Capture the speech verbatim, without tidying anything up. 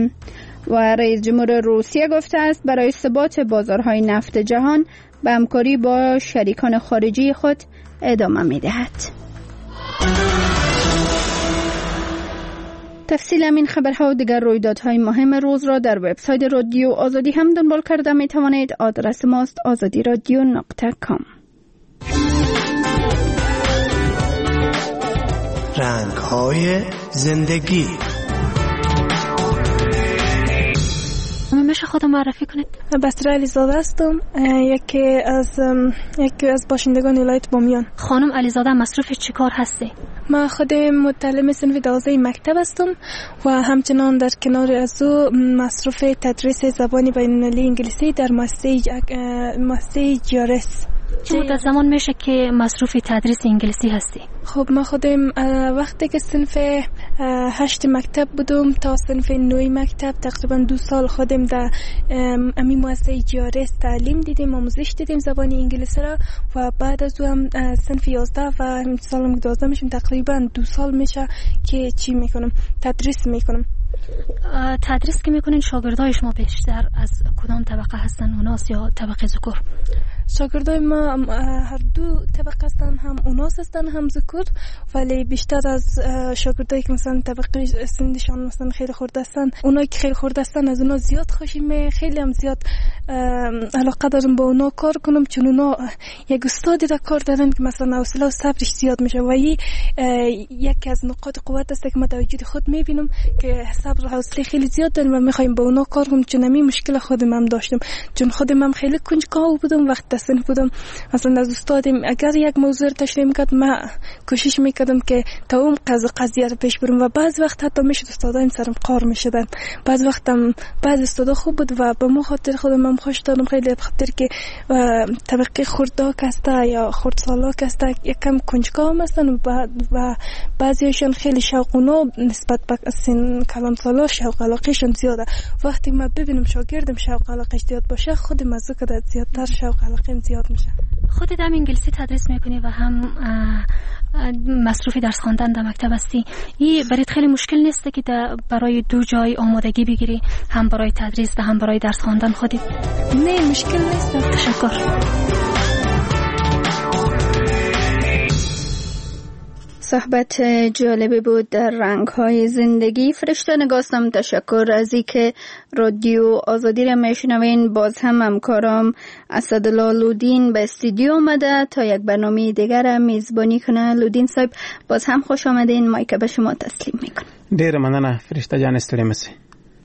و رئیس جمهور روسیه گفته است برای ثبات بازارهای نفت جهان به همکاری با شریکان خارجی خود ادامه می‌دهد. تفصیل این خبرها و دیگر رویدادهای مهم روز را در وبسایت رادیو آزادی هم دنبال کرده می توانید. آدرس ماست آزادی رادیو نقطه کام. رنگ‌های زندگی. میشه خودم معرفی کنید؟ بسره علیزاده هستم، یکی از یکی از باشندگان ولایت بامیان. خانم علیزاده مصروف چی کار هستی؟ من خودم متعلم صنف دوازده مکتب هستم و همچنان در کنار از او مصروف تدریس زبان بین‌المللی انگلیسی در مؤسسه جیارس. چه مدت زمان میشه که مصروف تدریس انگلیسی هستی؟ خب من خودم وقتی که صنف هشت مکتب بودم تا صنف نوی مکتب تقریبا دو سال خودم در امی مؤسسه جیارس تعلیم دیدیم، آموزش دیدیم زبان انگلیسی را و بعد از او هم صنف یازده و امسال دوازده میشم، تقریبا دو سال میشه که چی میکنم، تدریس میکنم. تدریس که میکنین شاگردای شما بیشتر از کدام طبقه هستن، اوناس یا طبقه ذکور؟ شاگردای ما هر دو طبقه هستن، هم اوناس هستن هم ذکور، ولی بیشتر از شاگردایی که مثلا طبقه سنشان مثلا خیلی خورده هستن، اونایی که خیلی خورده هستن از اونا زیاد خوشیم، خیلی هم زیاد علاقه دارم با اونا کار کنم، چون اونا یک استادی را کار دارن که مثلا حوصله و صبرش زیاد میشه و این یکی از نقاط قوت است که ما در وجود خود میبینم که صبر و حوصله خیلی زیاد داریم و میخوایم با اونا کار کنم، چون همین مشکل خودم هم داشتم، چون خودم هم خیلی کنجکاو بودم وقت دستن بودم مثلا از استادم اگر یک موضوع تشریح میکرد من کوشش میکردم که تا اون قضیه رو پیش برم و بعض وقت حتی میشد استادایم سرم قار میشدن، بعض وقتم بعض استادا خوب بود و به ما خاطر خودم هم خوش دارم خیلی، خاطر که طبقه خرداک هسته یا خردسالاک هسته یکم کنجکاو هستن و, و بعضیشون خیلی شوقونا نسبت به سن کلام سالا شوق علاقهشون زیاده. وقتی ما ببینم شاگردم شوق علاقهش زیاد باشه خودم از که زیادتر شوق علاقه زیاد میشه. خودت هم انگلیسی تدریس میکنی و هم مصروف درس خواندن در مکتب هستی، این برات خیلی مشکل نیست که برای دو جای آمادگی بگیری، هم برای تدریس و هم برای درس خواندن خودت؟ نه مشکل نیست. تشکر. صحبت جالبی بود در رنگ‌های زندگی. فرشته نگاستم، تشکر از اینکه رادیو آزادی را میشنوین. باز هم همکارم اسدالله لودین به استودیو آمده تا یک برنامه دیگر میزبانی کنه. لودین صاحب باز هم خوش آمدین، مایک به شما تسلیم میکنم. ډیر مننه فرشته جان، ستړي مشه.